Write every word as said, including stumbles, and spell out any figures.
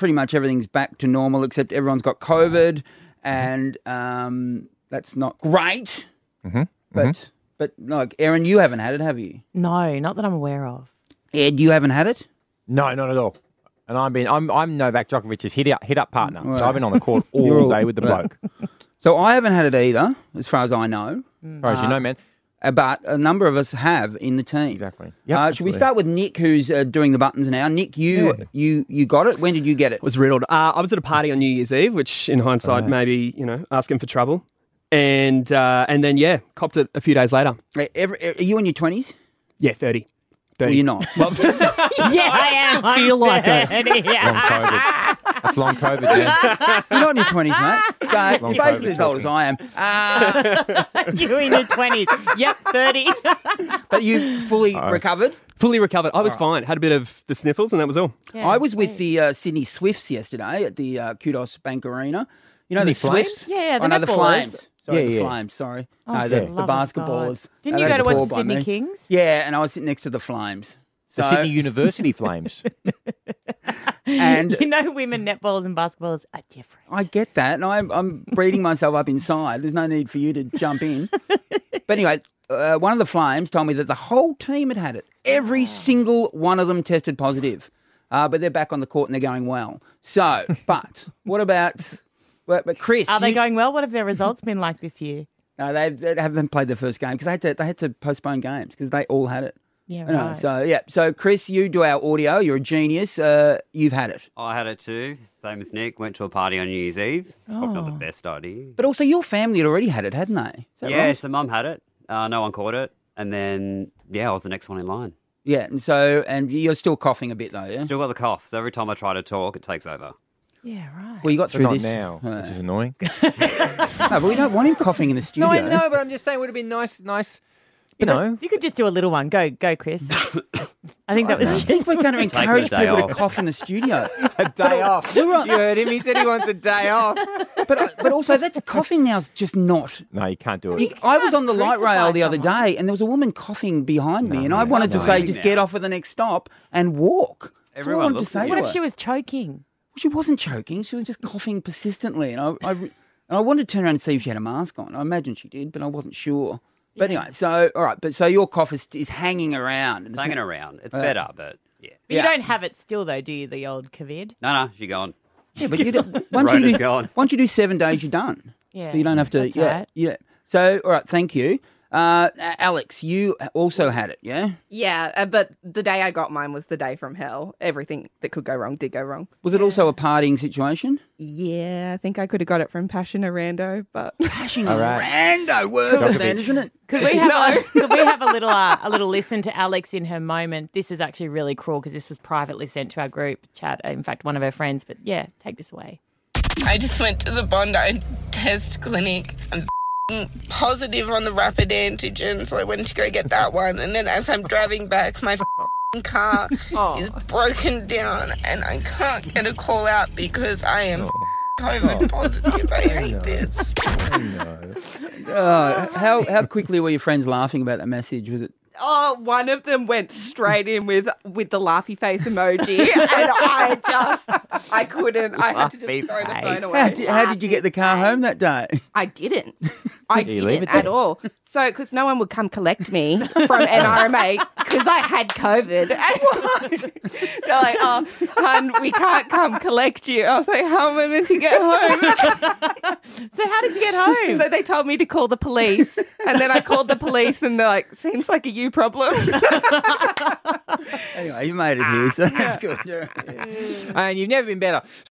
pretty much everything's back to normal except everyone's got COVID, and um, that's not great. Mm-hmm. But mm-hmm. but like Erin, you haven't had it, have you? No, not that I'm aware of. Ed, you haven't had it? No, not at all. And I've been, I'm, I'm Novak Djokovic's hit up, hit up partner. Right. So I've been on the court all day with the bloke. So I haven't had it either, as far as I know. As far as uh, you know, man. But a number of us have in the team. Exactly. Yep, uh, should we start with Nick, who's uh, doing the buttons now? Nick, you yeah. you you got it. When did you get it? It was riddled. Uh, I was at a party on New Year's Eve, which in hindsight, right. maybe, you know, asking for trouble. And uh, and then, yeah, copped it a few days later. Every, are you in your twenties? Yeah, thirty. Well, you're not. Well, yeah, I am. I feel like it. Long COVID. That's long COVID, man. You're not in your twenties, mate. So long you're basically COVID as old as I am. Uh, you're in your twenties. Yep, thirty. But you fully oh. recovered? Fully recovered. I was right. fine. Had a bit of the sniffles and that was all. Yeah, I was with the uh, Sydney Swifts yesterday at the uh, Kudos Bank Arena. You know Sydney the Swifts? Yeah, yeah. The oh, no, the Flames. Sorry, yeah, the yeah. Flames, sorry. Oh, no, the, the basketballers. Didn't no, you go to watch the Sydney me. Kings? Yeah, and I was sitting next to the Flames. The so, Sydney University Flames. And you know, women netballers and basketballers are different. I get that, and I'm, I'm breeding myself up inside. There's no need for you to jump in. But anyway, uh, one of the Flames told me that the whole team had had it. Every oh. single one of them tested positive. Uh, but they're back on the court and they're going well. So, but what about... But, but Chris... Are they you, going well? What have their results been like this year? No, they, they haven't played their first game because they had to, they had to postpone games because they all had it. Yeah, anyway, right. So, yeah. So, Chris, you do our audio. You're a genius. Uh, you've had it. I had it too. Same as Nick. Went to a party on New Year's Eve. Oh. Probably not the best idea. But also your family had already had it, hadn't they? Is that yeah, right? so Mum had it. Uh, no one caught it. And then, yeah, I was the next one in line. Yeah, and so, and you're still coughing a bit though, yeah? Still got the cough. So every time I try to talk, it takes over. Yeah, right. Well, you got So through not this. now, uh, which is annoying. No, but we don't want him coughing in the studio. No, I know, but I'm just saying it would have been nice, nice, you But know. You could just do a little one. Go, go, Chris. I think that I was... think we're going to encourage the day people off. to cough in the studio. A day off. You heard him. He said he wants a day off. But but also, that's coughing now is just not. No, you can't do it. You, I was on the light crucify rail the other someone. day, and there was a woman coughing behind me, No, and I wanted to no, say, no. just get off at the next stop and walk. That's all I Everyone wanted to looks say at to What her. if she was choking? She wasn't choking; she was just coughing persistently, and I, I and I wanted to turn around and see if she had a mask on. I imagine she did, but I wasn't sure. But Yeah. anyway, so all right, but so your cough is, is hanging around. It's hanging around. It's Uh, better, but yeah. But Yeah. you don't have it still, though, do you, the old COVID? No, no, she gone. Yeah, but you don't, once you Rota's do gone. once you do seven days, you're done. Yeah. So you don't have to. That's yeah, right. yeah. So all right, thank you, uh, Alex. You also had it, yeah? Yeah, uh, but the day I got mine was the day from hell. Everything that could go wrong did go wrong. Was it also a partying situation? Yeah, I think I could have got it from Passion or Rando, but Passion All right. rando worth it Djokovic. then, isn't it? Could we have a, could we have a little uh, a little listen to Alex in her moment? This is actually really cruel because this was privately sent to our group chat. In fact, one of her friends. But yeah, take this away. I just went to the Bondi test clinic. I'm f***ing positive on the rapid antigen, so I went to go get that one. And then as I'm driving back, my f***ing car is broken down and I can't get a call out because I am COVID positive. I hate this. Uh, how how quickly were your friends laughing about that message? Was it? oh, one of them went straight in with with the laughy face emoji, and I just I couldn't. I had to just Laughy throw the face. phone away. How did, how did you get the car home that day? I didn't. I Did you leave didn't it there? at all. So, because no one would come collect me from N R M A because I had COVID. And they're like, oh, hun, we can't come collect you. I was like, how am I meant to get home? So how did you get home? So they told me to call the police. And then I called the police and they're like, seems like a you problem. Anyway, you made it here, so that's good. And you've never been better.